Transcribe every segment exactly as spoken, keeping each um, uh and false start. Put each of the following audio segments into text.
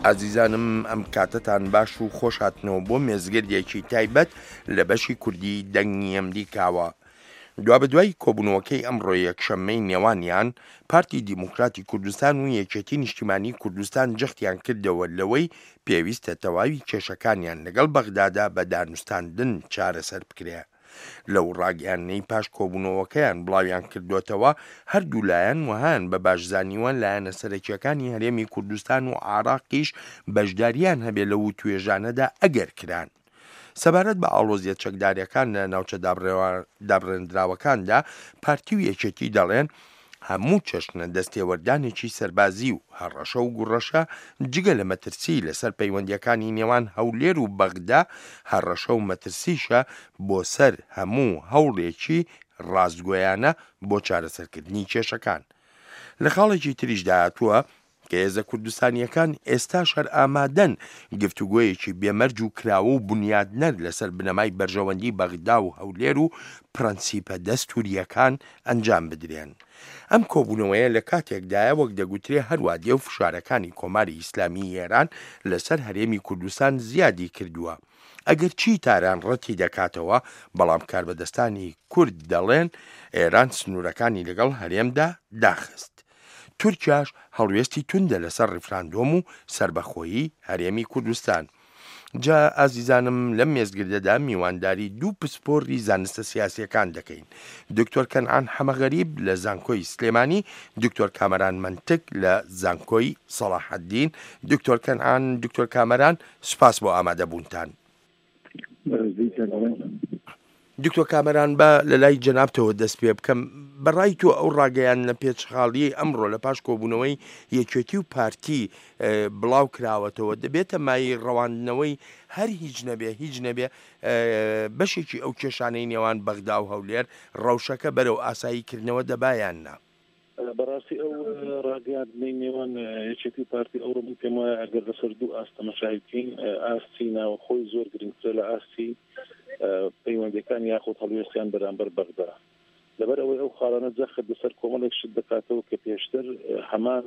ئازیزانم ئەم کاتتان باش و خۆش هاتنەوە بۆ مێزگردێکی تایبەت لە بەشی کوردی دەنگی ئەمریکاوە. دوا بەدوای کۆبوونەوەکەی ئەمڕۆ یەکشەممەی نێوانیان پارتی دیموکراتی کوردستان و یەکێتی نیشتیمانی کوردستان جەختیان کردەوە لەوەی پێویستە تەواوی کێشەکانیان لەگەڵ بەغدادا بە دانوستاندن چارەسەر بکرێ. لەو ڕاگەیانەی پاش کۆبوونەوەکەیان بڵاویان کردوێتەوە هەردوو لایەن وهان بە باشزانیوان لایەنە سەرەکیەکانی هەرێمی کوردستان و عێراقیش بەشداریان هەبێ لەو توێژانەدا ئەگەر کران. سەبارەت بە ئاڵۆزیە چەکداریەکان لە ناوچە دابڕێنراوەکاندا پارتی و یەکێتی دەڵێن هەموو چەشنە دەستێوەردانێکی سەربازی و هەڕەشە و گوڕەشە جگە لە مەترسی لەسەر پەیوەندیەکانی نێوان هەولێر و بەغدا هەڕەشە و مەترسیشە بۆ سەر هەموو هەوڵێکی ڕاستگۆیانە بۆ چارەسەرکردنی کێشەکان. لە خاڵێکی تریش داهاتووە کە هێزە کوردستانیەکان ئێستا شەر ئامادەن گفتوگۆیەکی بێمەرج و کراوە و بنیادنەر لەسەر بنەمای بەرژەوەندی بەغدا و هەولێر و پرەنسیپە دەستوریەکان ئەنجام بدرێن. ئەم کۆبوونەوەیە لە کاتێکدایە وەک دەگوترێ هەروادێ و فشارەکانی کۆماری ئیسلامی ئێران لەسەر هەرێمی کوردستان زیادی کردووە. ئەگەر چی تاران ڕەتی دەکاتەوە بەڵام کاربەدەستانی کورد دەڵێن ئێران سنوورەکانی لەگەڵ هەرێمدا داخست. تورکیاش هەڵوێستی توندە لەسەر ڕیفراندۆم و سربەخۆیی هەرێمی کوردستان. جا ئازیزانم لەم مێزگردەدا میوانداری دوو پسپۆڕی زانستە سیاسیەکان دەکەین. دکتۆر کەنعان حەمەغەریب لە زانکۆی سلێمانی، دکتۆر کامەران منتک لە زانکۆی سەڵاحەددین. دکتۆر کەنعان، دکتۆر کامەران، سوپاس بۆ ئامادەبوونتان. دکتۆر کامەران بە لە لای جەنابتەوە دەست پێ بکەم. بەڕای تۆ ئەو ڕاگەیان لە پێچخاڵی ئەمڕۆ لە پاش کۆبوونەوەی یەکێتی و پارتی بڵاو کراوەتەوە دەبێتە مای ڕەواندنەوەی هەر هیچ نەبێ هیچ نەبێ بەشێکی ئەو کێشانەی نێوان بەغدا و هەولێر ڕەوشەکە بەرەو ئاساییکردنەوە دەبایان نا. بەڕاستی ئەو ڕاگەیاندنەی نێوان یەکێتی پارتی ئەوڕۆ من پێم وایە ئەگەر لەسەر دوو ئاستە مەشاهید بکەین، ئاستی ناوخۆی زۆر گرنگترە لە ئاستی پەیوەندیەکان یاخود هەڵوێستیان بەرامبەر بەغدا. لەبەر ئەوەی ئەو خاڵانە جەخت لەسەر کۆمەڵێک شت دەکاتەوە کە پێشتر هەمان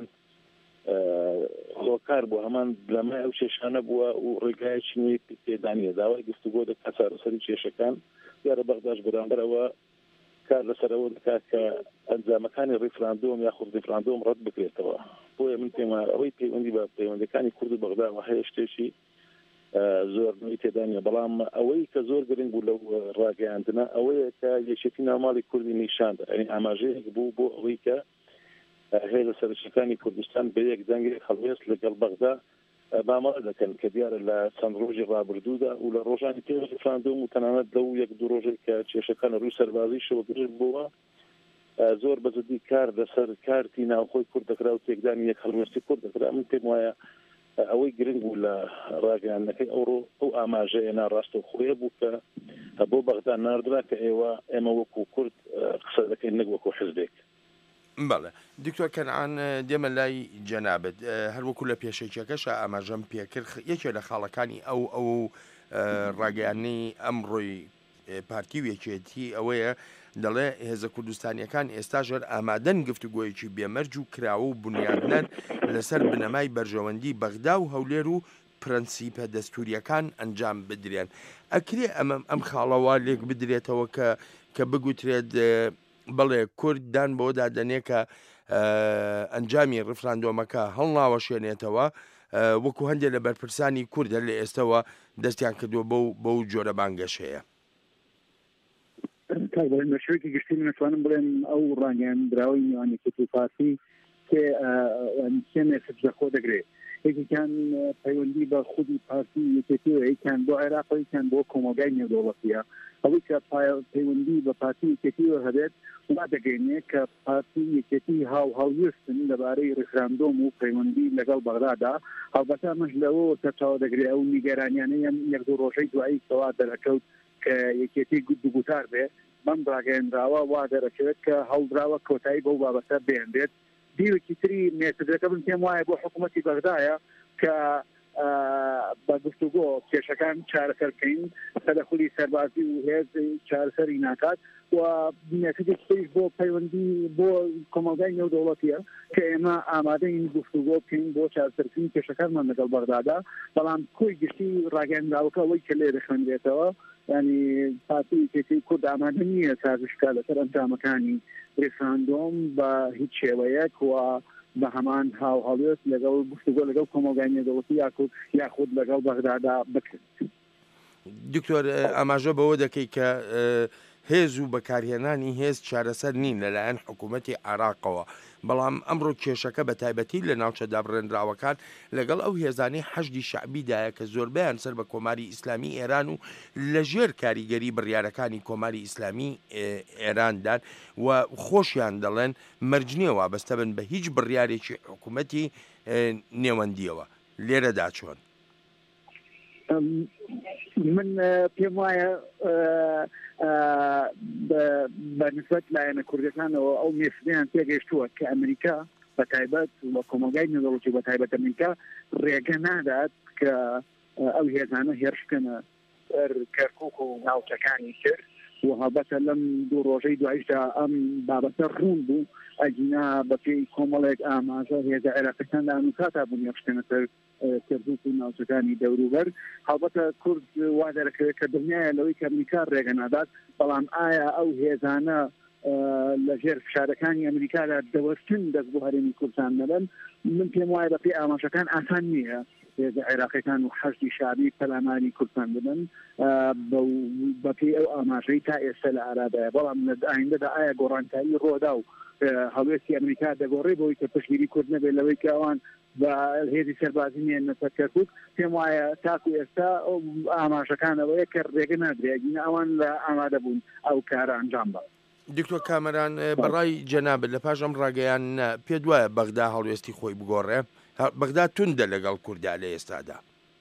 هۆکار بوو، هەمان لەمای ئەو کێشانە بووە و ڕێگایەکی نوێی پێدانیە داوای گفتوگۆ دەکات چارەسەری کێشەکان. دیارە بەغداش بەرامبەرەوە کار لەسەرەوە دەکات کە ئەنجامەکانی ڕیفراندۆم یاخود ڕیفراندۆم ڕەت بکرێتەوە. بۆیە من پێم وایە ئەوەی پەیوەندی بە پەیوەندیەکانی کورد و بەغداوە هەیە شتێکی زۆر نوێی تێدانە، بەڵام ئەوەی کە زۆر گرنگ بوو لەو ڕاگەیاندنە ئەوەیە کە یەکێتی ناوماڵی کوردی نیشاندا، یعنی ئاماژەیەک بوو بۆ ئەوەی کە هێزە سەرچەکانی کوردستان بە یەک دەنگێک هەڵوێست لەگەڵ بەغدا مامەڵە دەکەن کە دیارە لە چەند ڕۆژی ڕابردوودا و لە ڕۆژانی پێش ڕیفراندۆم و تەنانەت لەو یەک دوو ڕۆژێک کە کێشەکان ڕووی سەربازیشەوە گرت بووە زۆر بەجددی کار لەسەر کارتی ناوخۆی کورد دەکرا و تێکدانی یەک هەڵوێستی کورد دەکرا. من پێم وایە ئەوەی گرنگ بوو لە ڕاگەیاندنەکەی ئەوڕۆ ئەو ئاماژەیە ناڕاستە و خۆیە بوو کە بۆ بەغدا ناردرا کە ئێوە ئێمە وەکو کورد قسە دەکەین نەک وەکو حزبێک. بەڵێ دکتۆر کەنعان دێمە لای جەنابەت، هەروەکو لە پێشێکیەکەشە ئاماژەم پێکرد یەکێ لە خاڵەکانی ئەو ئەو ڕاگەیانەی ئەمڕۆی پارتی و یەکێتی ئەوەیە دەڵێ هێزە کوردستانیەکان ئێستا ژەر ئامادەن گفتوگۆیەکی بێمەرج و کراوە و بنیادنەر لەسەر بنەمای بەرژەوەندی بەغدا و هەولێر و پرەنسیپە دەستوریەکان ئەنجام بدرێن. ئەکرێ ئەمە ئەم خاڵەوە لێک بدرێتەوە کە کە بگوترێت بەڵێ کورد دان بۆ دادەنێ کە ئەنجامی ڕیفراندۆمەکە هەڵناوەشێنێتەوە وەکو هەندێک لە بەرپرسانی کوردە لە ئێستەوە دەستیان کردووە بەو جۆرە بانگەشەیە. مەشوێکی گشتی نتوانم بڵێم ئەو ڕاگەیان دراوی میوان یەکێتی پارتی کێ سێ مێسج لەخۆ دەگرێت. یەکێکیان پەیوەندی بە خودی پارتی یەکێتیەوە، یەکیان بۆ عێراق و یەکیان بۆ کۆمەلگای نێودەوڵەتیە. ئەوەی کە پەیوەندی بە پارتی یەکێتیەوە هەبێت وا دەگەینێت کە پارتی یەکێتی هاو هەڵوێستن لەبارەی ڕیفراندۆم و پەیوەندی لەگەڵ بەغدادا. هەڵبەتە ئەمەش لەوە تەرچاوە دەگرێت ئەو نیگەرانیانەیە یەک دوو ڕۆژەی دوایی کەوا دەرەکەوت کە یەکێتی دووگوتار بێ بەم ڕاگەیاندراوە وا دەرەکەوێت کە هەڵدراوە کۆتایی بەو بابەتە بێنرێت. دیوێکی تری مێسجەکە من پێم وایە بۆ حکوومەتی بەغدایە کە بە گفتوگۆ کێشەکان چارەسەر بکەین سەدەخولی سەربازی و هێز چارەسەری ناکات و نەتیجەی بۆ پەیوەندی بۆ کۆمەلگای نێودەوڵەتیە کە ئێمە ئامادەین گفتوگۆ بکەین بۆ چارەسەرکردنی کێشەکانمان لەگەڵ بەغدادا بەڵام کۆی گشتی ڕاگەندراوەکە ئەوەی کە لێرە خوێندرێتەوە ینی پارتی یەکێتی کورد ئامادە نییە سازشکا لەسەر ئەنجامەکانی ڕێفراندۆم بە هیچ شێوەیەک و بە هەمان هاو هەڵوێست لەگەڵ گفتوگۆ لەگەڵ کۆمەلگای نێودەوڵەتی یاکوت یاخود لەگەڵ بەغدادا بکرد. دکتۆر ئاماژە بەوە دەکەی کە هێز و بەکارهێنانی هێز چارەسەر نین لەلایەن حکوومەتی عێراقەوە، بەڵام ئەمڕۆ کێشەکە بە تایبەتی لە ناوچە دابڕێنراوەکان لەگەڵ ئەو هێزانی حەشدی شەعبیدایە کە زۆربیان سەر بە کۆماری ئیسلامی ئێران و لەژێر کاریگەری بڕیارەکانی کۆماری ئیسلامی ئێراندان و خۆشیان دەڵێن مەرجنیە وابەستە بن بە هیچ بڕیارێکی حکوومەتی نێوەندیەوە. لێرەدا چۆن؟ من پێم وایە بەنسبەت لایەنە کوردەکانەوە ئەو مێسدەیان تێگەیشتووە کە ئەمریکا بە تایبەت وە کۆمەلگای نێودەوڵەتی بە تایبەت ئەمریکا ڕێگە نادات کە ئەو هێزانە هێرشکەنە سەر کەرکووک و ناوچەکانی کرد و هەڵبەتە لەم دوو ڕۆژەی دوایشدا ئەم بابەتە ڕوون بوو ئەجینا بەپێی کۆمەڵێک ئاماژە هێزە عێراقیەکان لە ئەمریکاتا بوون هێرشکەنە سەر کردوک و ناوچەکانی دەوروبەر. هەڵبەتە کورد وا دەرەکەوێت کە دڵنیایە لەوەی کە ئەمریکا ڕێگە نادات، بەڵام ئایا ئەو هێزانە لەژێر فشارەکانی ئەمریکادا دەوەستن دەست بۆ هەرێمی کوردستان دەبن؟ من پێم وایە بەپێی ئاماژەکان ئاسان نییە هێزە عێراقیەکان و حەشدی شعبی پەلاماری کوردستان بدەن بەپێی ئەو ئاماژەی تا ئێستا لە ئارادایە، بەڵام لە ئایندەدا ئایا گۆڕانکاری ڕۆدا و هەڵوێستی ئەمریکا دەگۆڕێ بۆی کە پشتگیری کورد نەبێت لەوەی کە ئەوان بە هێزی سەربازی نێنە سەر کەرکووک؟ پێم وایە تاکو ئێستا ئاماژەکانەوەیە کە ڕێگە نادرێت ئەوان لە ئامادە بوون ئەو کارە ئەنجام بە. دکتۆر کامەران، بەڕای جەنابەت لە پاش ئەم ڕاگەیان پێ وایە بەغدا هەڵوێستی خۆی بگۆڕێ؟ بەغدا توندە لەگەڵ کووردا لە ئێستادا.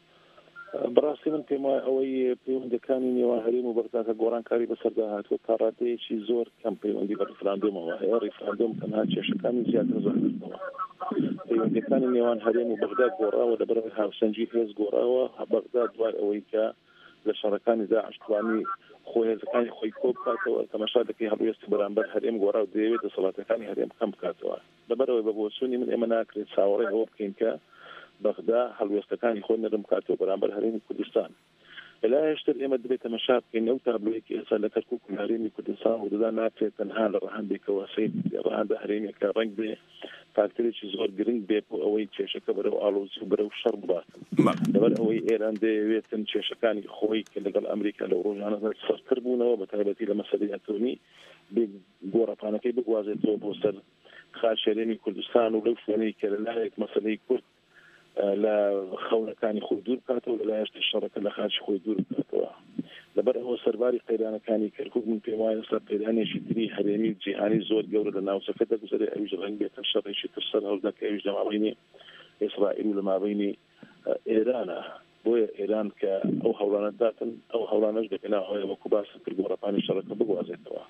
بەڕاستی من پێم وایە ئەوەی پەیوەندەکانی نێوان هەرێم و بەغداکە گۆڕانکاری بەسەردا هاتووە تا ڕادەیەکی زۆر کەم پەیوەندی بە ڕیفراندۆمەوە هەیە. ڕیفراندۆم تەنها کێشەکانی زیاتر زۆرکردەوە. پەیوەندەکانی نێوان هەرێم و بەغدا گۆڕاوە لەبەرەوەی هاوسەنگی هێز گۆڕاوە. بەغدا دوای ئەوەی کە لە شەڕەکانی داعش توانی خۆی هێزەکانی خۆی کۆ بکاتەوە، تەماشا دەکەی هەڵوێستی بەرامبەر هەرێم گۆڕا و دەیەوێت دەسەڵاتەکانی هەرێم کەم بکاتەوە. لەبەرەوەی بە بۆچوونی من ئێمە ناکرێت چاوەڕێ ئەوە بکەین کە بەغدا هەڵوێستەکانی خۆی نەرم بکاتەوە بەرامبەر هەرێمی کوردستان. لە هێشتر ئێمە دەبێت تەماشا بکەین ئەو تابلۆیەکی ئێستا لە کەرکووک و هەرێمی کوردستان و دەدا ناکرێت تەنها لە ڕەهەندێکەوە سەید ڕەهەندە هەرێمێکە ڕەنگ بێ فاکتۆرێکی زۆر گرنگ بێت بۆ ئەوەی کێشەکە بەرەو ئاڵۆزی و بەرەو شەڕ بباتن. لەبەر ئەوەی ئێران دەیەوێتن کێشەکانی خۆی کە لەگەڵ ئەمریکا لە ڕۆژانە سەرکرد بوونەوە بە تایبەتی لە مەسەلەی ئەتۆمی گۆڕەپانەکەی بگوازێتەوە بۆ سەر خاچێرێمی کوردستان و لەو شوێنەی کە لەلایەک مەسەلەی کورد لە خەونەکانی خۆی دوور بکاتەوە لە لایەشتی شەڕەکە لە خاچی خۆی دوور بکاتەوە. لەبەر ئەوە سەرباری قەیرانەکانی کەرکووک من پێم وایە سەر قەیرانێکی تری هەرێمی جیهانی زۆر گەورە لە ناوچەکە دەگوزارێ ئەویش ڕەنگ بێتە شەڕێکی تر سەر هەڵدەکە ئەویش لە مابەینی ئیسرائیل و لە مابەینی ئێرانە. بۆیە ئێران کە ئەو هەوڵانە داتن ئەو هەوڵانەش دەکەناوەیە وەکو باسم کرد گۆڕەپانی شەڕەکە بگوازێتەوە.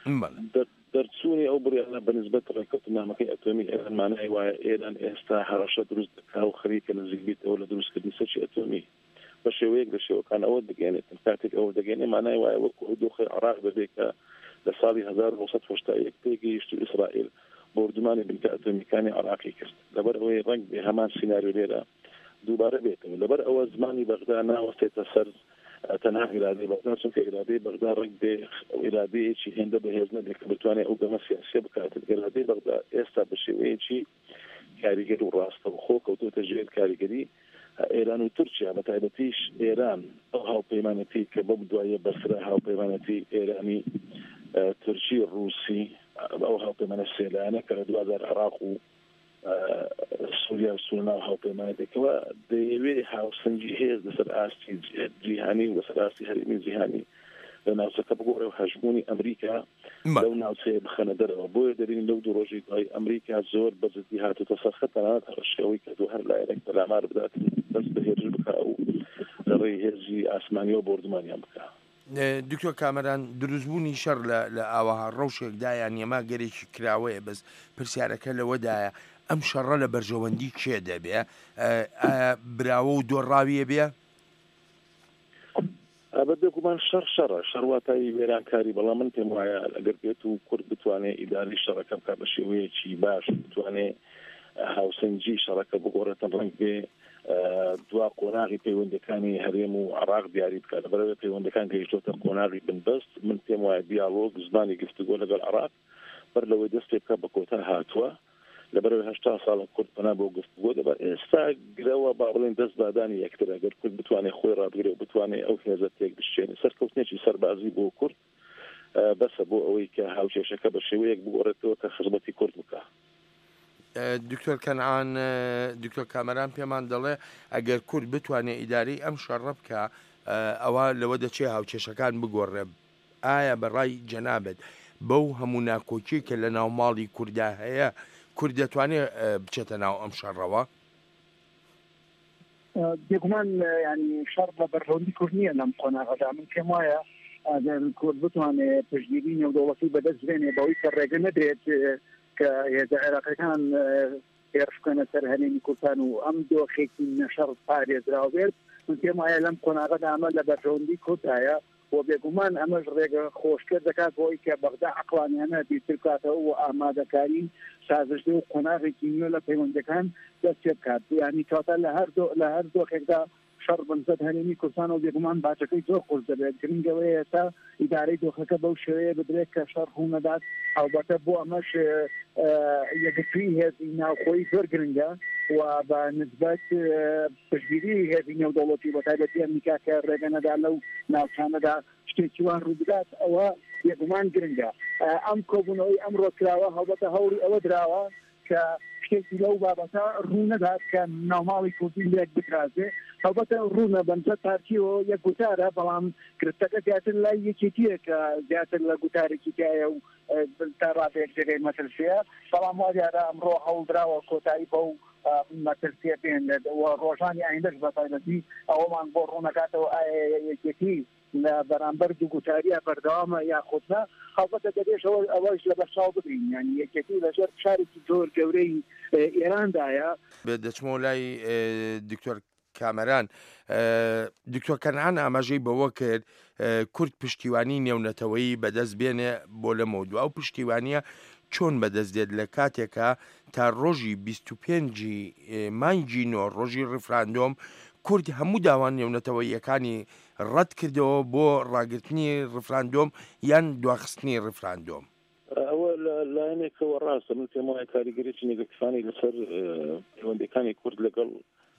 دەرچوونی ئەو بڕیانە بەنسبەت ڕێککەوتنامەکەی ئەتۆمی ئێران مانای وایە ئێران ئێستا هەڕەشە دروست دەکا و خەریکە نزیک بیتەوە لە دروستکردنی سەرچی ئەتۆمی بە شێوەیەک لە شێوەکان ئەوە دەگەێنێتن. کاتێک ئەوە دەگەێنێ مانای وایە وەکو دۆخی عێراق بەبێ کە لە ساڵی هەزار و نۆسەد و هەشتا و یەک پێگەیشت و ئیسرائیل بۆردومانی بنکە ئەتۆمیەکانی عێراقی کرد. لەبەر ئەوەی ڕەنگ بێ هەمان سیناریۆ لێرە دووبارە بێتەوە. لەبەر ئەوە زمانی بەغدا ناوەستێتە سەر تەنها ئیرادەی بەغدا، چونکە ئیرادەی بەغدا ڕەنگ بێ ئیرادەیەکی هێندە بەهێز نەبێت کە بتوانێت ئەو گەمە سیاسیە بکاتێت. ئیرادەی بەغدا ئێستا بە شێوەیەکی کاریگەری و ڕاستەوخۆ کەوتوتە ژێر کاریگەری ئێران و تورکیا، بە تایبەتیش ئێران ئەو هاوپەیمانەتی کە بەم دوایە بەسرە هاوپەیمانەتی ئێرانی تورکی ڕووسی ئەو هاوپەیمانە سێلانە کە لە دوو هەزار عێراق و سووریا و سوورنا و هاوپەیمانێتێکەوە دەیەوێت هاوسەنگی هێز لەسەر ئاستی جیهانی و لەسەر ئاستی هەرێمی جیهانی لە ناوچەکە بگۆڕێ و هەژمونی ئەمریکا لەو ناوچەیە بخەنە دەرەوە. بۆیە دەبینین لەو دوو ڕۆژی دوای ئەمریکا زۆر بەجددی هاتووتە سەرخە تەنانەت هەڕەشەوەی کردو هەر لایەنێک بەلامار بدات دەست بە هێرش بکە و لەڕێی هێزی ئاسمانیەوە بۆردومانیان بکە. دکتۆر کامەران، دروستبوونی شەڕ لە ئاوەها ڕەوشێکدایان یەما گەرێکی کراوەیە، بەس پرسیارەکە لەوەدایە ئەم شەڕە لە بەرژەوەندی کێ دەبێ براوە و دۆڕاویە بێ بەدەگومان شەڕ شەڕە شەڕواتایی وێرانکاری بەڵام من پێم وایە ئەگەر بێت و کورد بتوانێت ئیداری شەڕەکە بکات بە شێوەیەکی باش بتوانێت هاوسەنجی شەڕەکە بگۆڕێتن ڕنگ بێ دوا قۆناغی پەیوەندەکانی هەرێم و عراق دیاری بکات بەرەوەی پەیوەندەکان گەیشتۆتە قۆناغی بنبەست من پێم وایە دیالۆگ زمانی گفتوگۆ لەگەڵ عراق بەر لەوەی دەست پێ بکات بە کۆتا هاتووە لەبەرەوەی هەشتا ساڵە کورد پەنا بۆ گفتوگۆ دەبات ئێستا گرەوە با بڵێن دەست بادانی یەکتر ئەگەر کورد بتوانێت خۆی ڕابگرێت و بتوانێت ئەو هێزە تێک بشێنێ سەرکەوتنێکی سەربازی بۆ کورد بەسە بۆ ئەوەی کە هاوکێشەکە بە شێوەیەک بگۆڕێتەوە کە خزمەتی کورد بکات. دکتۆر کەنعان دکتۆر کامەران پێمان دەڵێ ئەگەر کورد بتوانێت ئیداری ئەم شەڕە بکە ئەوە لەوە دەچێ هاوکێشەکان بگۆڕێ ئایا بەڕای جەنابەت بەو هەموو ناکۆکی کە لە ناو ماڵی کووردا هەیە کورد دەتوانێت بچێتە ناو ئەم شەڕەوە؟ بێگومان ینی شەڕ بە بەرژەوەندی کورد نییە لەم قۆناغەدا من پێم وایە ئەگەر کورد بتوانێت پشتگیری نێودەوڵەتی بەدەست بێنێ بەوەی کە ڕێگە نەدرێت کە هێزە عێراقیەکان هێرش بکەنە سەر هەرێمی کوردستان و ئەم دۆخێکی نەشەڕ پارێزراو بێت من پێم وایە لەم قۆناغەدا ئەمە لە بەرژەوەندی کورد هەیە و بێگومان ئەمەش ڕێگە خۆشکرد دەکات بۆی کە بەغدا عەقلانیانە بیرتر بکاتەوە و ئامادەکاری سازشدە و قۆناغێکی نوێ لە پەیوەندەکان دەست پێ بکات یعنی کاتە لە هەر لە هەر دۆخێکدا شەڕ بنزەت هەرێمی کوردستان و بێگومان باچەکەی زۆر خۆش دەبێت گرنگەوەی ئێستا ئیدارەی دۆخەکە بەو شێوەیە بدرێت کە شەڕ ڕوو نەدات هەڵبەتە بۆ ئەمەش یەکگرتووی هێزی ناوخۆی زۆر گرنگە و بە نسبەت پشتگیری هێزی نێودەوڵەتی بە تایبەتی ئەمریکا کە ڕێگە نەدا لەو ناوچانەدا شتێکی وان ڕوو بدات ئەوە بێگومان گرنگە ئەم کۆبوونەوەی ئەمڕۆ کراوە هەڵبەتە هەوڵی ئەوە دراوە کە شتێکی لەو بابەتە ڕوو نەدات کە ناوماڵی کوردی لێک بکرازێ هەڵبەتە ڕوونە بەنجە پارتیەوە یەک گوتارە بەڵام گرفتەکە زیاتر لای یەکێتیە کە زیاتر لە گوتارێکی تایە و تا ڕادێک جێگەی مەترسیە بەڵام وا دیارە ئەمڕۆ هەوڵدراوە کۆتایی بەو مەترسیە بێن ڕۆژانی ئایندەش بەتایبەتی ئەوەمان بۆ ڕوونەکاتەوە ئایا یەکێتی لە بەرامبەر دوو گوتاریە بەردەوامە یاخودنا هەڵبەتە دەبێتەوە ئەوەش لە بەرچاو بگرین یعنی یەکێتی لەژێر شارێکی زۆر گەورەی ئێراندایە. دەچمەوە لای دکتۆر کامەران دکتۆر کەنعان ئاماژەی بەوە کرد کورد پشتیوانی نێونەتەوەی بەدەست بێنێ بۆ لەمەوە دووە ئەو پشتیوانیە چۆن بەدەست دێت لە کاتێکە تا ڕۆژی بیست و پێنجی مانگی نۆ ڕۆژی ڕفراندۆم کورد هەموو داوان نێونەتەوەیەکانی ڕەت کردەوە بۆ ڕاگررتنی ڕفراندۆم یان دواخستنی ڕفراندۆم ئەوە لایەنێکەوە ڕاستە من پێم وایە کاریگەریی نێگەکتفانی لەسەر پەیوەندەکانی کورد لەگەڵ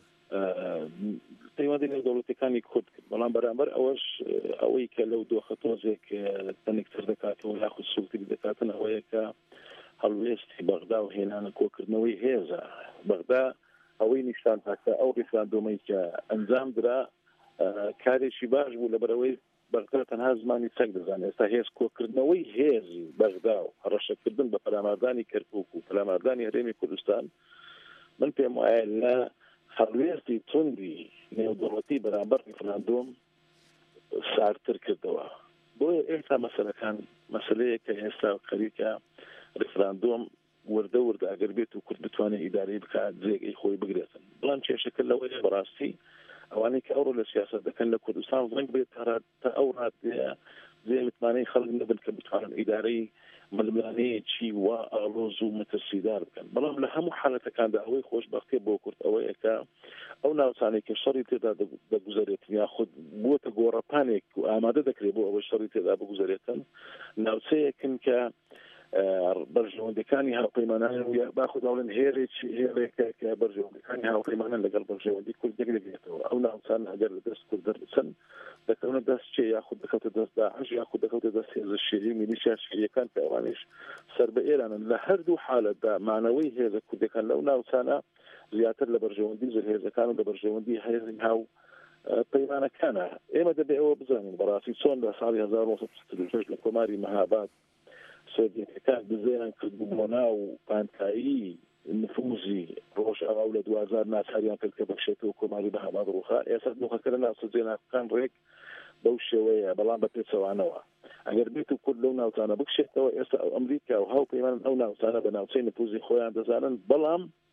پەیوەندی نێودەوڵەتیەکانی کورد کرد بەڵام بەرامبەر ئەوەش ئەوەی کە لەو دۆخە تۆزێک تەنێکتر دەکاتەوە یاخود سوکتری دەکاتن ئەوەیە کە هەڵوێستی بەغدا و هێنانە کۆکردنەوەی هێزە بەغدا ئەوەی نیشتان تاکە ئەو ڕیفراندۆمەی کە ئەنجام درا کارێکی باش بوو لەبەرەوەی بەغدا تەنها زمانی چەک دەزانێت ئێستا هێز کۆکردنەوەی هێزی بەغدا و هەڕەشەکردن بە پەلاماردانی کەرکووک و پەلاماردانی هەرێمی کوردستان من پێم وایە لە هەڵوێستی توندی نێودەوڵەتی بەرامبەر ڕیفراندۆم سارتر کردەوە بۆیە ئێستا مەسەلەکان مەسەلەیە کە ئێستا خەریکە ڕیفراندۆم وردە وردە ئەگەر بێت و کورد بتوانێت ئیداری بکات جێگەی خۆی بگرێتن بەڵام کێشەکە لەوەیە بەڕاستی ئەوانەی کە ئەوڕۆ لە سیاسەت دەکەن لە کوردستان ڕەنگ بێت تا ئەو ڕادەیە جێ متمانەی خەڵک نەبن کە بتوانن ئیدارەی ململانەیەکی وا ئاڵۆز و مەترسیدار بکەن بەڵام لە هەموو حالەتەکاندا ئەوەی خۆشبەختێ بۆ کورد ئەوەیە کە ئەو ناوچانێک کە شەڕی تێدا دەگوزارێتن یاخود بووەتە گۆڕەپانێک و ئامادە دەکرێت بۆ ئەوەی شەڕی تێدا بگوزارێتن ناوچەیەکن کە بەرژەوەندەکانی هاوپەیمانان باخود ئەوڵێن هێرێکی هێرێکە کە بەرژەوەندەکانی هاوپەیمانان لەگەڵ بەرژەوەندی کورد دەگرێتەوە ئەو ناوچان ئەگەر لە دەست کورد دەرچن دەکەونە دەست چێ یاخود دەکەوتە دەست داعش یاخود دەکەوتە دەست هێزە شێری میلیشیا شێریەکان کە ئەوانش سەر بە ئێرانن لە هەردوو حالەتدا مانەوەی هێزە کوردەکان لەو ناوچانە زیاتر لە بەرژەوەندی زر هێزەکان و لە بەرژەوەندی هێزی هاو پەیمانەکانە ئێمە دەبێ ئەوە بزانین بەڕاستی چۆن لە ساڵی هەزار و نۆ سەد و شەش لە کۆماری مەهاباد سۆڤیەتەکان بزێنان کردبوو ناو پانتایی نفوزی ڕۆژ ئەو لە دوازار ناچاریان کرد کە بەخشێتەوە کۆماری بەهاباد ڕووخا ئێستا دۆخەکە لە ناو سەرجێنەکان ڕێک بەو شێوەیە بەڵام بە پێچەوانەوە ئەگەر بێت و کورد لەو ناوچانە بکشێتەوە ئێستا ئەو ئەمریکا و هاوپەیمانن ئەو ناوچانە بە ناوچەی نفوزی خۆیان دەزانن بەڵام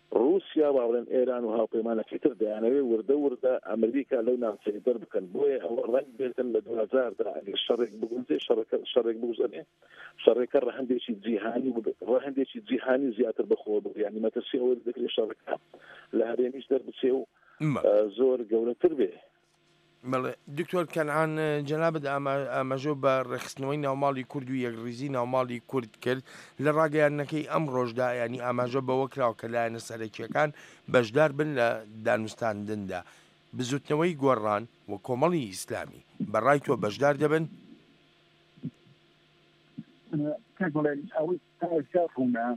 رووسیا باڵێن ئێران و هاوپەیمانەکەی تر دەیانەوێ وردە وردە ئەمریکا لەو ناوچەی دەربکەن بۆیە ئەوە ڕەنگ بێتن لە دوو هەزاردا ئەگەر شەڕێک بگونجێ شەڕێک بگوزێنێ شەڕێکە ڕەهەندێکی جیهانی ڕەهەندێکی جیهانی زیاتر بەخۆ بگرێ یعنی مەترسی ئەوە دەکرێت شەڕەکە لە هەرێمیش دەربچێ و زۆر گەورەتر بێ. دکتۆر کەنعان جەنابەت ئاماژە بە ڕێخستنەوەی ناوماڵی کورد و یەکریزی ناوماڵی کورد کرد لە ڕاگەیاندنەکەی ئەم ڕۆژدا ینی ئاماژە بەوە کراوە کە لایەنە سەرەکیەکان بەشدار بن لە دانوستاندندا بزوتنەوەی گۆڕان و کۆمەڵی ئیسلامی بەڕای تۆ بەشدار دەبن؟ ئەوەی تا ڕوونا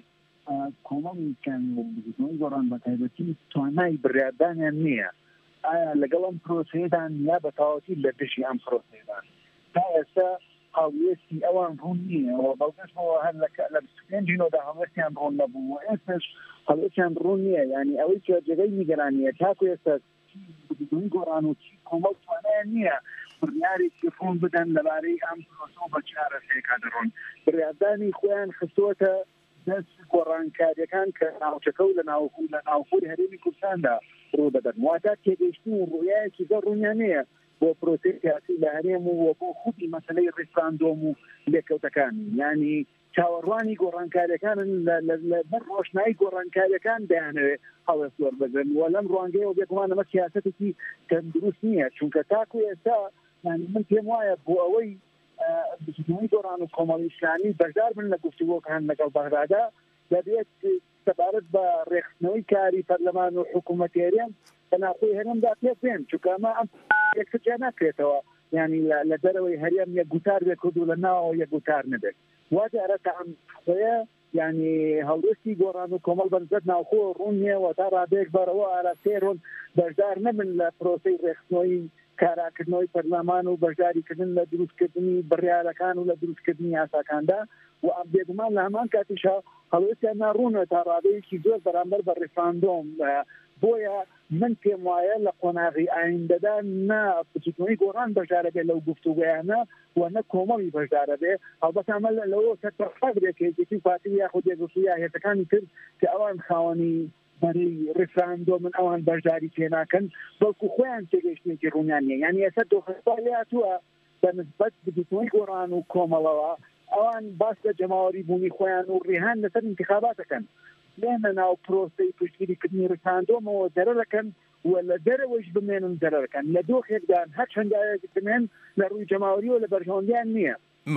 کۆمەڵیکان و بزوتنەوەی گۆڕان بە تایبەتی توانای بڕیاردانیان نییە. ئایا لەگەڵ ئەم پرۆسەیەدان یا بە تەواوەتی لە دژی ئەم پرۆسەیەدان تا ئێستا هاوێستی ئەوان ڕوون نییە بەڵگەشتەوە هەر لە پێنجینەوەدا هەڵوێستیان ڕوون نەبوو ئێستاش هەڵوێستیان ڕوون نییە ینی ئەوەی کە جێگەی نیگەرانیە تاکو ئێستا بزوتنەوەی گۆڕان و چی کۆمەڵ توانایان نییە بڕیارێکی ڕوون بدەن لەبارەی ئەم پرۆسە بە چ ئارەسەیەکا دەڕۆن بڕیاردانی خۆیان خستووەتە دەست گۆڕانکاریەکان کە ناوچەکە و لە ناوخۆ لە ناوخۆی هەرێمی کوردستاندا ڕوو دەدەن واتە تێگەیشتن و ڕوویایەکی زۆر ڕوونیانەیە بۆ پرۆسەی سیاسی لە هەرێم و بۆ خوتی مەسەلەی ڕێفراندۆم و لێکەوتەکانی ینی چاوەڕوانی گۆڕانکاریەکانن لە بەر ڕۆشنایی گۆڕانکاریەکان دەیانەوێت هەڵەست وەربگرن و لەم ڕوانگەیەوە بێگومانەمە سیاسەتێکی تەندروست نییە چونکە تاکو ئێستا من پێم وایە بۆ ئەوەی بزوتنەوەی گۆڕان و کۆمەڵی ئیسلامی بەشدار بن لە گفتوگۆکان لەگەڵ بەغدادا دەبێت سەبارەت بە ڕێخستنەوەی کاری پەرلەمان و حکوومەتێریان بە ناخۆی هەرێمدا پێ بێن چونکە ئەمە ئەم یەکترجا ناکرێتەوە ینی لە دەرەوەی هەرێم یەک گوتار بێت کورد و لە ناوەوە یەک گوتار نەبێت واتە ئەرەکە ئەم خۆیە ینی هەڵوێستی گۆڕان و کۆمەڵ بەنسبەت ناوخۆ ڕوون نییە و تا ڕادێک بەرەوە ئاراستێرۆن بەشدار نەبن لە پرۆسەی ڕێخستنەوەی کاراکردنەوەی پەرلەمان و بەشداریکردن لە دروستکردنی بڕیارەکان و لە دروستکردنی یاساکاندا و ئەم بێگومان لە هەمان کاتیشا هەڵوێستیان ناڕوونە تا ڕادەیەکی زۆر بەرامبەر بە ڕێفراندۆم بۆیە من پێم وایە لە قۆناغی ئایندەدا نا بزوتنەوەی گۆڕان بەشدارە بێ لەو گفتوگویانە و نە کۆمەڵی بەشدارە بێ هەڵبەت ئەمە لەوە سەرپەرخە بێت کە یەکێتی پارتی یاخود یەکگرتووی یا هێزەکانی تر کە ئەوان خاوەنی بەرەی ڕێفراندۆ من ئەوان بەشداری پێ ناکەن بەڵکو خۆیان تێگەیشتێکی ڕوونیان نیە یعنی ئێستا دۆخەسپالی هاتووە بەنسبەت بزوتنەوەی گۆڕان و کۆمەڵەوە ئەوان باس لە جەماوەری بوونی خۆیان و ڕێهان لەسەر انتخاباتەکەن لێنە ناو پرۆسەی پشتگیریکردنی ڕێفراندۆمەوە دەرە دەکەن و لە دەرەوەش بمێنن دەرە دەکەن لە دۆخێکدان هەر چەندایەکی بمێن لە ڕووی جەماوەری و لە بەرژەوەندیان نییە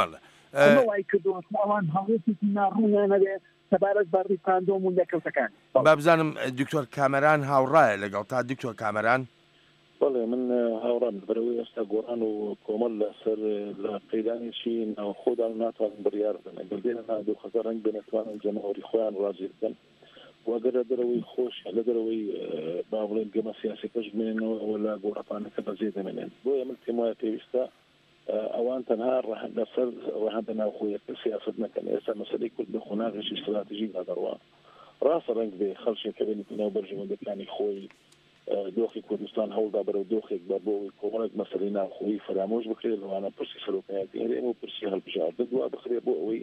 ئەمە وای کردووە ئەوان هەڵوێستێکی ناڕوونیانەبێ سەبارەت بە ڕێفراندۆم و لێکەوتەکان با بزانم دکتۆر کامەران هاوڕایە لەگەڵ تا دکتۆر کامەران بەڵێ من هاوڕام بەرەوەی ئێستا گۆڕان و کۆمەڵ لەسەر لە قەیدانێکی ناوخۆدا و ناتوانن بڕیار بن ئەگەر دێنە ناودۆخەکە ڕەنگ بنەتوانن جەماوەری خۆیان ڕازی بکەن واگەر لە دەرەوەی خۆش لە دەرەوەی با بڵێن گەمە سیاسیەکەش بمێنەوە ئەوە لە گۆڕەپانەکە بەجێ دەمێنێن بۆیە من پێم وایە پێویستە ئەوان تەنها لەسەر ڕەهەندە ناوخۆیەکە سیاست نەکەن ئێستا مەسەلەی کورد بە خۆناغێکی استراتیژی دادەڕوە ڕاستە ڕەنگ بێ خەڵکێکە بێنی ناو بەرژەوەندەکانی خۆی دۆخی کوردستان هەوڵدا بەرەو دۆخێک بە بۆی کۆمەڵێک مەسەلەی ناوخۆیی فرامۆش بکرێت لەوانە پرسی سەرۆکایەتی هەرێم و پرسی هەڵبژاردن دوا بخرێت بۆ ئەوەی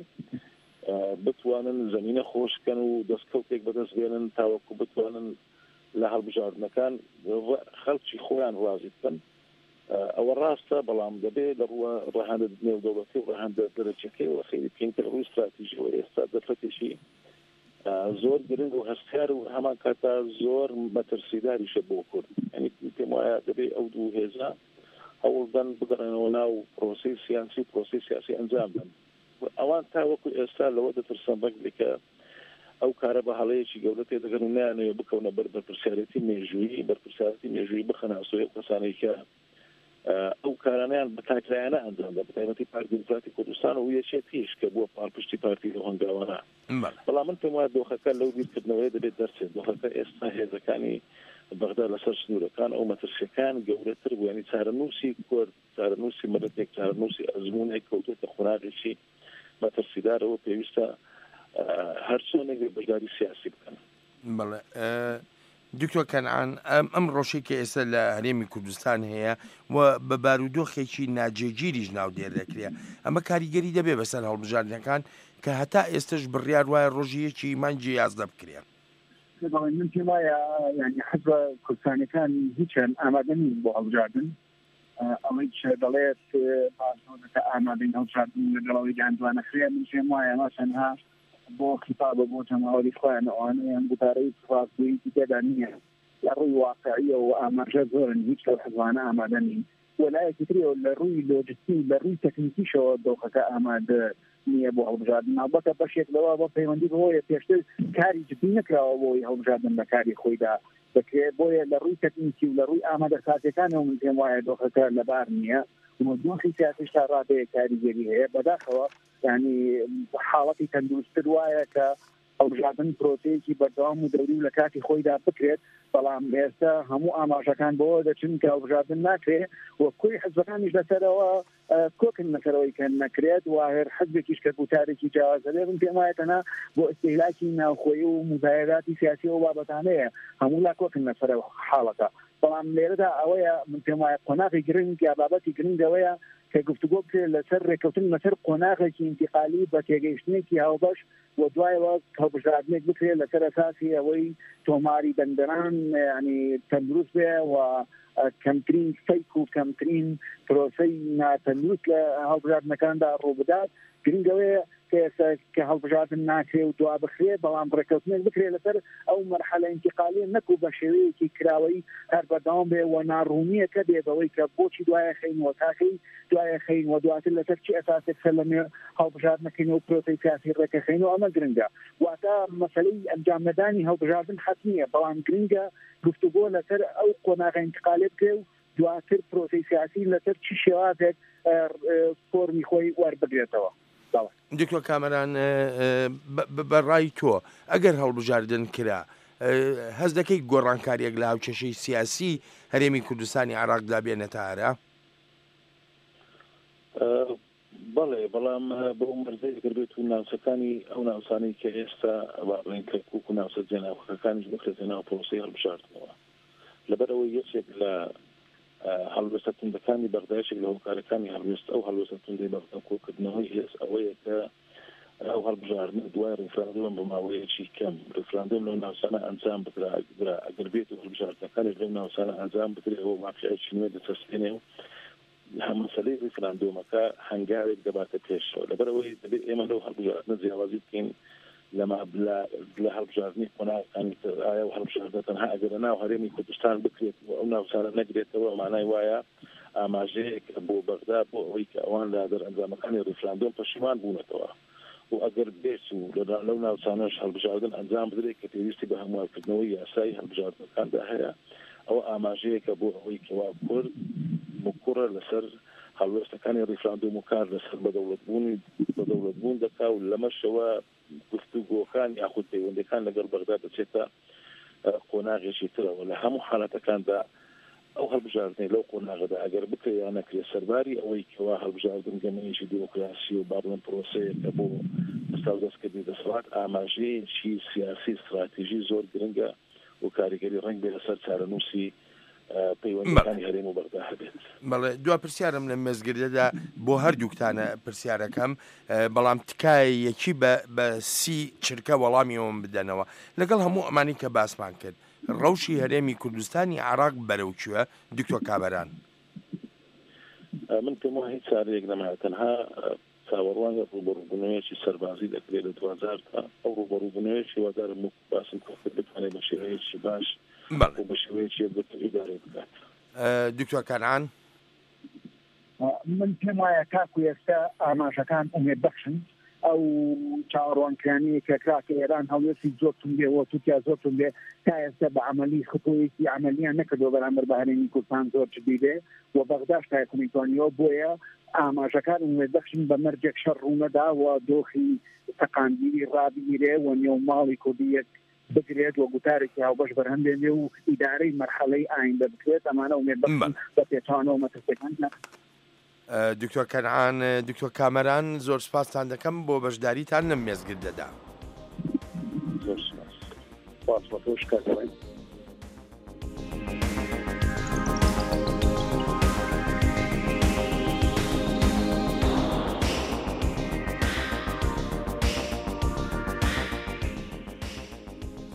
بتوانن زمینە خۆشکەن و دەستکەوتێک بەدەست بێنن تاوەکو بتوانن لە هەڵبژاردنەکان خەڵکی خۆیان ڕازی بکەن ئەوە ڕاستە بەڵام دەبێت لە ڕووە ڕەهاندە نێودەوڵەتی و ڕەهاندە دەرەجەکەی و خەیری پێنگتر ڕووی استراتیژیەوە ئێستا دەفەتێکی زۆر گرنگ و هەستیار و هەمان کاتا زۆر مەترسیداریشە بۆ کورد ینی پێم وایە دەبێت ئەو دوو هێزە هەوڵدان بگەڕێنەوە ناو پرۆسی سیاسی پرۆسی سیاسی ئەنجام بدەن ئەوان تاوەکو ئێستا لەوە دەترسن ڕەنگ بێکە ئەو کارە بە هەڵەیەکی گەورە تێدەگەن و نایانەوێ بکەونە بەر بەرپرسیارەتی مێژوویی بەرپرسیارەتی مێژوویی بخەناسۆی کەسانەی کە ئەو کارانیان بە تاکرایانە ئەنجام دا بە تایبەتی پارتی دموکراتی کوردستان و یەکێتیش کە بووە پاڵپشتی پارتی هەنگاوانە بەڵام من پێم وایە دۆخەکە لەو بیرکردنەوەی دەبێت دەرچێت دۆخەکە ئێستا هێزەکانی بەغدا لەسەر سنوورەکان ئەو مەترسیەکان گەورەتر بوو ینی چارەنووسی کورد چارەنووسی مەرەتێک چارەنووسی ئەزموونێک کەوتوتە خوناغێکی مەترسیدارەوە پێویستە هەرچۆنێک بەشداری سیاسی بکەن. بەڵێ دکتۆر کەنعان ئەم ڕۆژەی کە ئێستا لە هەرێمی کوردستان هەیە و بە بارودۆخێکی ناجێگیریش ناو دێر دەکرێ ئەمە کاریگەری دەبێ بەسەر هەڵبژاردنەکان کە هەتا ئێستش بڕیار وایە ڕۆژیەکی مانجی یازدە بکرێن. من پێم وایە ینی حەزب کوردستانیەکان هیچیان ئامادە نین بۆ هەڵبژاردن ئەوەی دەڵێت پاسۆکە ئامادەین هەڵبژاردن لەگەڵەوەی گیاندوانەخرێ من پێم وایە مەسەنها بۆ خیتابە بۆ جەماوەری خۆیان ئەوانەیان گوتارەی ڕاستگۆیی تێدا نییە لە ڕووی واقعیە و ئاماژە زۆرن هیچ لەو حەزبانە ئامادە نین وەلایەکی ترەوە لە ڕووی لۆجستی لە ڕووی تەکنیکیشەوە دۆخەکە ئامادە نییە بۆ هەڵبژاردن ناوبەتە بەشێک لەوە بۆ پەیوەندی بەوەیە پێشتر کاری جدی نەکراوە بۆی هەڵبژاردن بە کاری خۆیدا دەکرێت بۆیە لە ڕووی تەکنیکی و لە ڕووی ئامادە سازیەکانەوە من پێم وایە دۆخەکە لەبار نییە دۆخی سیاسیش تا ڕادەیە کاریگەری هەیە بەداخەوە ینی حاڵەتی تەندروستتر وایە کە هەڵبژاردن پرۆسەیەکی بەردەوام و دەوری و لە کاتی خۆیدا بکرێت بەڵام ئێستا هەموو ئاماژەکان بەوە دەچن کە هەڵبژاردن ناکرێت و کوی حزبەکانیش لەسەرەوە کۆکن نەسەرەوەی کە نەکرێت و هەر حزبێکیش کە بوتارێکی جیاوازە لێ من پێم وایە تەنها بۆ ئیستیهلاکی ناوخۆیی و مزایداتی سیاسی و بابەتانەیە هەموو لا کۆکن نەسەرە حاڵەکە بەڵام لێرەدا ئەوەیە من پێم وایە قۆناغی گرنگ یا بابەتی گرنگەوەیە کە گفتوگۆ بکرێت لەسەر ڕێکەوتن لەسەر قۆناغێکی ئینتیقالی بە تێگەیشتنێکی هاوبەش و دوایەوە هەڵبژاردنێک بکرێت لەسەر ئەساسی ئەوەی تۆماری دەنگدەران ینی تەندروست بێ و کەمترین فەیک و کەمترین پرۆسەی ناتەندروست لە هەڵبژاردنەکاندا ڕووبدات گرنگەوەیە کە هەڵبژاردن ناکرێ و دوا بخرێ بەڵام ڕێکەوتنێک بکرێت لەسەر ئەو مەرحەلە ئینتیقالی نەکو بە شێوەیەکی کراوەی هەر بەردەوام بێ و ناڕوونیە کە بێ بەوەی کە بۆچی دوایە خەینەوە تاکەی دوایە خەین و دواتر لەسەر چی ئەساسێک سەر لەمێ هەڵبژاردنەکەینەوە و پرۆسەی سیاسی ڕێکەخەینەوە ئەمە گرنگە واتە مەسەلەی ئەنجامنەدانی هەڵبژاردن حەتمیە بەڵام گرنگە گفتوگۆ لەسەر ئەو قۆناغە ئینتیقالی بکرێ و دواتر پرۆسەی سیاسی لەسەر چی شێوازێک فۆرمی خۆی وەربگرێتەوە. دکتۆر کامەران بەڕای تۆ ئەگەر هەڵبژاردن کرا هەز دەکەی گۆڕانکاریەک لە هاوچەشەی سیاسی هەرێمی کوردستانی عێراقدا بێنێتە ئارا؟ بەڵێ بەڵام بۆ مەرزەی گەربێت و ناوچەکانی ئەو ناوچانەی کە ئێستا باڵێن کەرکووک و ناوچە جێناوەکەەکانیش بخرێتە ناو پرۆسەی هەڵبژاردنەوە لەبەرەوەی یەکێک لە هەڵوێستە توندەکانی بەغدایشێک لە هۆکارەکانی هەڵوێست ئەو هەڵوێستە توندەی بەغدان کۆکردنەوەی هێز ئەوەیە کە ئەو هەڵبژاردن دوای ڕیفراندۆم بە ماوەیەکی کەم ڕیفراندۆم لەو ناوچانە ئەنجام بدرا ئەگەر بێت و هەڵبژاردنەکانیش لەو ناوچانە ئەنجام بدرێەوە مافیایکی نوێ دەچەسپێنێ و هەمەسەلەی ڕیفراندۆمەکە هەنگاوێک دەباتە پێشەوە لەبەرەوەی دەبێت ئێمە لەو هەڵبژاردنە جیاوازی بکەین لەما لە هەڵبژاردنی قۆناغەکانی ئایا و هەڵبژاردنە تەنها ئەگەر ناو هەرێمی کوردستان بکرێت و ئەو ناوچانە نەگرێتەوە مانای وایە ئاماژەیەک بۆ بەغدا بۆ ئەوەی کە ئەوان لە دەرئەنجامەکانی ڕیفراندۆم پەشیمان بوونەتەوە و ئەگەر بێت و لەو ناوچانەش هەڵبژاردن ئەنجام بدرێت کە پێویستی بە هەموارکردنەوەی یاسایی هەڵبژاردنەکاندا هەیە ئەوە ئاماژەیەکە بۆ ئەوەی کەوا کورد مکوڕە لەسەر هەڵوێستەکانی ڕیفراندۆم و کار لەسەر بەدەوڵەتبوونی بەدەوڵەتبوون دەکا و لەمەشەوە گفتوگۆکان یاخود پەیوەندیەکان لەگەڵ بەغدا دەچێتە قۆناغێکی ترەوە لە هەموو حالەتەکاندا ئەو هەڵبژاردنەی لەو قۆناغەدا ئەگەر بکرێت یان نەکرێت سەرباری ئەوەی کەوا هەڵبژاردن گەمەیەکی دیموکراسی و باڵێن پرۆسەیەکە بۆ ئێستا دەستکردنی دەسەڵات ئاماژەیەکی سیاسی استراتیژی زۆر گرنگە و کاریگەری ڕەنگ بێ لەسەر چارەنووسی پەیوەندیەکانی هەرێم و بەغدا هەبێت. بەڵێ دوا پرسیارم لە مێزگردەدا بۆ هەردووکتانە پرسیارەکەم بەڵام تکایەکی بە سی چرکە وەڵامیەوەم بدەنەوە لەگەڵ هەموو ئەمانی کە باسمان کرد ڕەوشی هەرێمی کوردستانی عێراق بەرەوکوێ دکتۆر کامەران؟ من پێم وایە هیچ چارەیەک نەمایە تەنها چاوەڕوان ڕوبەڕووبوونەوەیەکی سەربازی دەکرێت لە دوهزار تا ئەو ڕوبەڕووبوونەوەیەکی وادارم باسم کرد بتوانێت بە شێوەیەکی باش و بە شێوەیەکی ئیدارە بکات. دکتۆر کەنعان؟ من پێم وایە تاکو ئێستا ئاماژەکان ئومێدبەخشن ئەو چاوەڕوانکرانی کە کراکە ئێران هەڵوێستی زۆرتون بێ و تووتیا زۆرتون بێ تا ئێستا بە عملی خطوەیەکی عملیان نەکردەوە بەرامبەر بە هەرێمی کوردستان زۆر جدی بێ و بەغداش تایە کومیتۆنیەوە بۆیە ئاماژەکان ئومێدبەخشن بە مەرجێک شەڕ ڕوونەدا و دۆخی تەقاندیری ڕابگیرێ و نێو ماڵی کوردیەک بگرێت و گوتارێکی هاوبەش بەرهەمبێنێ و ئیدارەی مەرحەلەی ئایندە بکرێت ئەمانە ئومێدبەخشن بە پێچوانەوە مەترسیەکان نەکەن. دکتۆر کەنعان، دکتۆر کامەران، زۆر سپاستان دەکەم بۆ بەشداریتان لەم مێزگردەدا. زۆر سپاس.